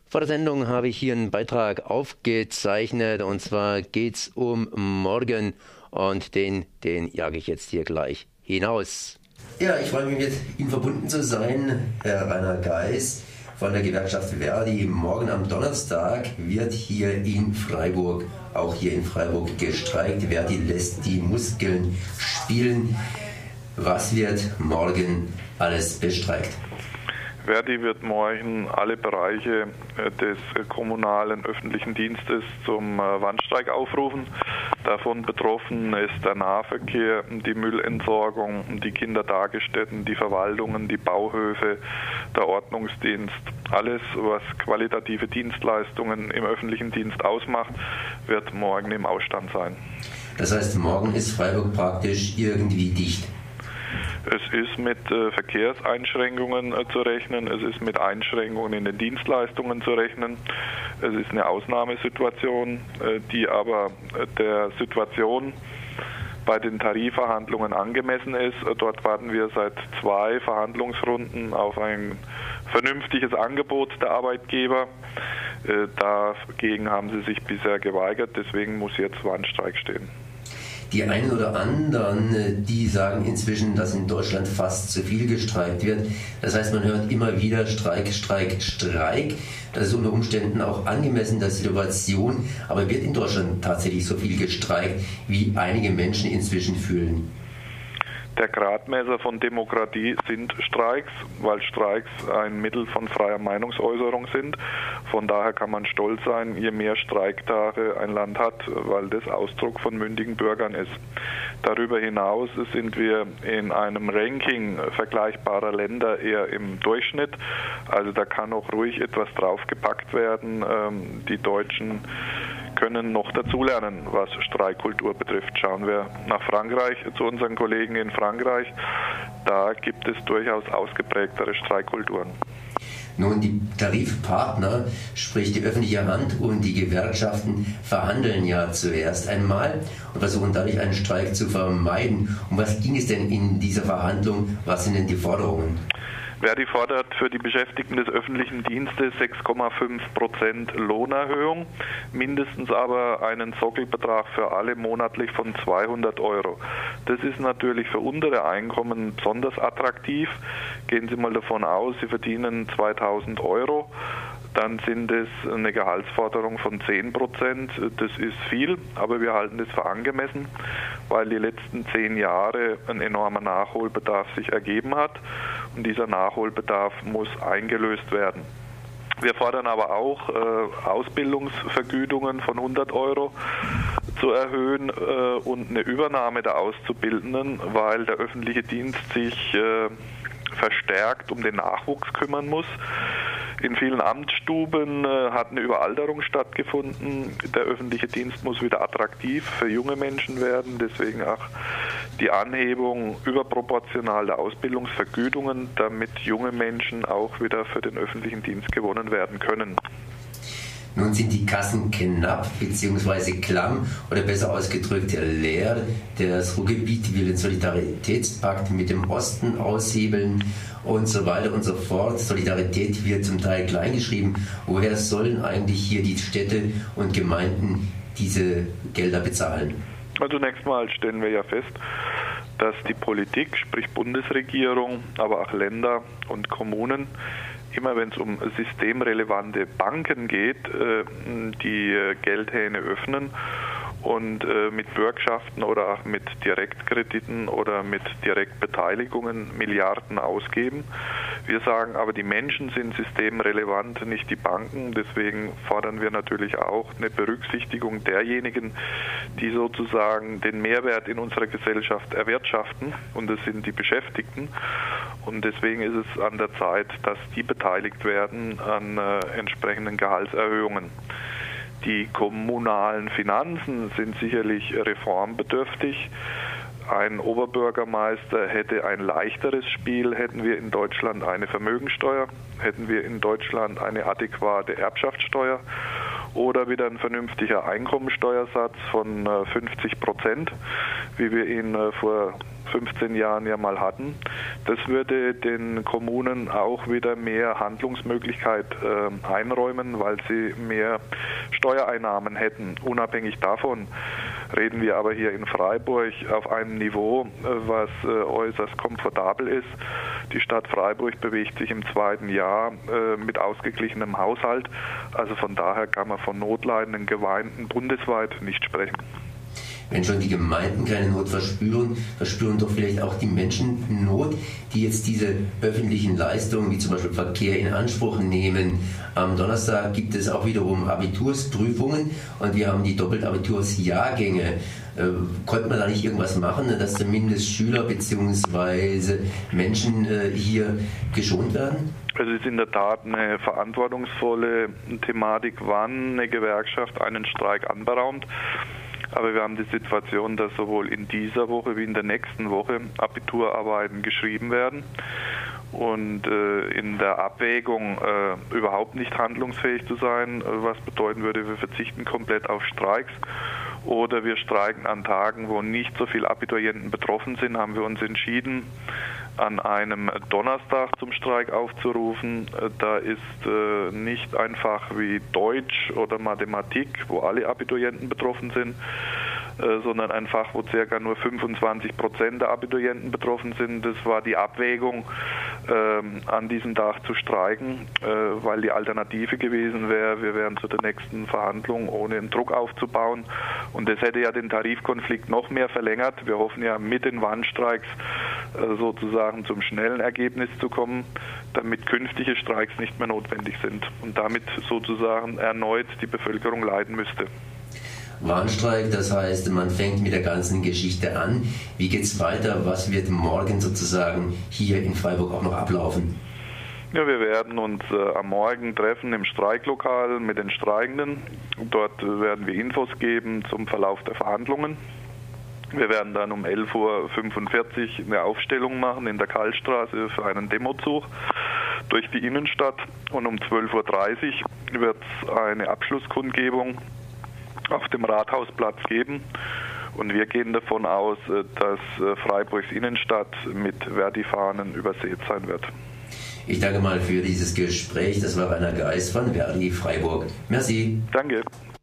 Vor der Sendung habe ich hier einen Beitrag aufgezeichnet, und zwar geht es um morgen, und den jage ich jetzt hier gleich hinaus. Ja, ich freue mich, mit Ihnen verbunden zu sein, Herr Rainer Geis von der Gewerkschaft ver.di. Morgen am Donnerstag wird hier in Freiburg, auch hier in Freiburg, gestreikt. ver.di lässt die Muskeln spielen. Was wird morgen alles bestreikt? ver.di wird morgen alle Bereiche des kommunalen öffentlichen Dienstes zum Warnstreik aufrufen. Davon betroffen ist der Nahverkehr, die Müllentsorgung, die Kindertagesstätten, die Verwaltungen, die Bauhöfe, der Ordnungsdienst. Alles, was qualitative Dienstleistungen im öffentlichen Dienst ausmacht, wird morgen im Ausstand sein. Das heißt, morgen ist Freiburg praktisch irgendwie dicht. Es ist mit Verkehrseinschränkungen zu rechnen, es ist mit Einschränkungen in den Dienstleistungen zu rechnen. Es ist eine Ausnahmesituation, die aber der Situation bei den Tarifverhandlungen angemessen ist. Dort warten wir seit 2 Verhandlungsrunden auf ein vernünftiges Angebot der Arbeitgeber. Dagegen haben sie sich bisher geweigert, deswegen muss jetzt Warnstreik stehen. Die einen oder anderen, die sagen inzwischen, dass in Deutschland fast zu viel gestreikt wird. Das heißt, man hört immer wieder Streik, Streik, Streik. Das ist unter Umständen auch angemessen der Situation. Aber wird in Deutschland tatsächlich so viel gestreikt, wie einige Menschen inzwischen fühlen? Der Gradmesser von Demokratie sind Streiks, weil Streiks ein Mittel von freier Meinungsäußerung sind. Von daher kann man stolz sein, je mehr Streiktage ein Land hat, weil das Ausdruck von mündigen Bürgern ist. Darüber hinaus sind wir in einem Ranking vergleichbarer Länder eher im Durchschnitt. Also da kann auch ruhig etwas draufgepackt werden. Die Deutschen können noch dazulernen, was Streikkultur betrifft. Schauen wir nach Frankreich, zu unseren Kollegen in Frankreich. Da gibt es durchaus ausgeprägtere Streikkulturen. Nun, die Tarifpartner, sprich die öffentliche Hand und die Gewerkschaften, verhandeln ja zuerst einmal und versuchen dadurch einen Streik zu vermeiden. Um was ging es denn in dieser Verhandlung? Was sind denn die Forderungen? ver.di fordert für die Beschäftigten des öffentlichen Dienstes 6,5% Lohnerhöhung, mindestens aber einen Sockelbetrag für alle monatlich von 200 €. Das ist natürlich für untere Einkommen besonders attraktiv. Gehen Sie mal davon aus, Sie verdienen 2.000 €. Dann sind es eine Gehaltsforderung von 10%. Das ist viel, aber wir halten das für angemessen, weil die letzten 10 Jahre ein enormer Nachholbedarf sich ergeben hat. Und dieser Nachholbedarf muss eingelöst werden. Wir fordern aber auch, Ausbildungsvergütungen von 100 € zu erhöhen und eine Übernahme der Auszubildenden, weil der öffentliche Dienst sich verstärkt um den Nachwuchs kümmern muss. In vielen Amtsstuben hat eine Überalterung stattgefunden. Der öffentliche Dienst muss wieder attraktiv für junge Menschen werden. Deswegen auch die Anhebung überproportional der Ausbildungsvergütungen, damit junge Menschen auch wieder für den öffentlichen Dienst gewonnen werden können. Nun sind die Kassen knapp bzw. klamm oder besser ausgedrückt leer. Das Ruhrgebiet will den Solidaritätspakt mit dem Osten aushebeln und so weiter und so fort. Solidarität wird zum Teil kleingeschrieben. Woher sollen eigentlich hier die Städte und Gemeinden diese Gelder bezahlen? Zunächst mal stellen wir ja fest, dass die Politik, sprich Bundesregierung, aber auch Länder und Kommunen, immer wenn es um systemrelevante Banken geht, die Geldhähne öffnen und mit Bürgschaften oder auch mit Direktkrediten oder mit Direktbeteiligungen Milliarden ausgeben. Wir sagen aber, die Menschen sind systemrelevant, nicht die Banken. Deswegen fordern wir natürlich auch eine Berücksichtigung derjenigen, die sozusagen den Mehrwert in unserer Gesellschaft erwirtschaften. Und das sind die Beschäftigten. Und deswegen ist es an der Zeit, dass die beteiligt werden an entsprechenden Gehaltserhöhungen. Die kommunalen Finanzen sind sicherlich reformbedürftig. Ein Oberbürgermeister hätte ein leichteres Spiel, hätten wir in Deutschland eine Vermögensteuer, hätten wir in Deutschland eine adäquate Erbschaftssteuer oder wieder ein vernünftiger Einkommensteuersatz von 50%, wie wir ihn vor 15 Jahren ja mal hatten. Das würde den Kommunen auch wieder mehr Handlungsmöglichkeit einräumen, weil sie mehr Steuereinnahmen hätten. Unabhängig davon reden wir aber hier in Freiburg auf einem Niveau, was äußerst komfortabel ist. Die Stadt Freiburg bewegt sich im zweiten Jahr mit ausgeglichenem Haushalt. Also von daher kann man von notleidenden Gemeinden bundesweit nicht sprechen. Wenn schon die Gemeinden keine Not verspüren, verspüren doch vielleicht auch die Menschen Not, die jetzt diese öffentlichen Leistungen, wie zum Beispiel Verkehr, in Anspruch nehmen. Am Donnerstag gibt es auch wiederum Abitursprüfungen und wir haben die Doppelabitursjahrgänge. Konnte man da nicht irgendwas machen, dass zumindest Schüler bzw. Menschen hier geschont werden? Es ist in der Tat eine verantwortungsvolle Thematik, wann eine Gewerkschaft einen Streik anberaumt. Aber wir haben die Situation, dass sowohl in dieser Woche wie in der nächsten Woche Abiturarbeiten geschrieben werden und in der Abwägung überhaupt nicht handlungsfähig zu sein, was bedeuten würde, wir verzichten komplett auf Streiks oder wir streiken an Tagen, wo nicht so viele Abiturienten betroffen sind, haben wir uns entschieden, an einem Donnerstag zum Streik aufzurufen. Da ist nicht einfach wie Deutsch oder Mathematik, wo alle Abiturienten betroffen sind, sondern ein Fach, wo ca. nur 25% der Abiturienten betroffen sind. Das war die Abwägung, an diesem Tag zu streiken, weil die Alternative gewesen wäre, wir wären zu der nächsten Verhandlung, ohne einen Druck aufzubauen. Und das hätte ja den Tarifkonflikt noch mehr verlängert. Wir hoffen ja mit den Warnstreiks sozusagen zum schnellen Ergebnis zu kommen, damit künftige Streiks nicht mehr notwendig sind und damit sozusagen erneut die Bevölkerung leiden müsste. Warnstreik, das heißt, man fängt mit der ganzen Geschichte an. Wie geht's weiter? Was wird morgen sozusagen hier in Freiburg auch noch ablaufen? Ja, wir werden uns am Morgen treffen im Streiklokal mit den Streikenden. Dort werden wir Infos geben zum Verlauf der Verhandlungen. Wir werden dann um 11:45 Uhr eine Aufstellung machen in der Karlstraße für einen Demozug durch die Innenstadt und um 12:30 Uhr wird es eine Abschlusskundgebung auf dem Rathausplatz geben. Und wir gehen davon aus, dass Freiburgs Innenstadt mit Verdi-Fahnen übersät sein wird. Ich danke mal für dieses Gespräch. Das war Rainer Geis von Verdi Freiburg. Merci. Danke.